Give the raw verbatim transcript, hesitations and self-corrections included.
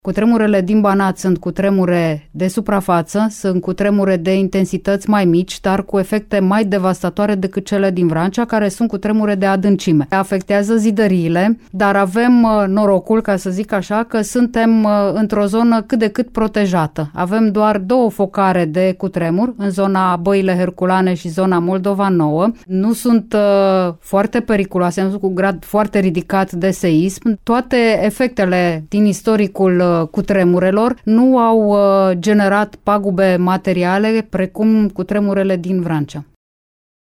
Cutremurele din Banat sunt cutremure de suprafață, sunt cutremure de intensități mai mici, dar cu efecte mai devastatoare decât cele din Vrancea, care sunt cutremure de adâncime. Afectează zidăriile, dar avem norocul, ca să zic așa, că suntem într-o zonă cât de cât protejată. Avem doar două focare de cutremur, în zona Băile Herculane și zona Moldova Nouă. Nu sunt uh, foarte periculoase, nu sunt cu grad foarte ridicat de seism. Toate efectele din istoricul cutremurelor nu au uh, generat pagube materiale precum cutremurele din Vrancea.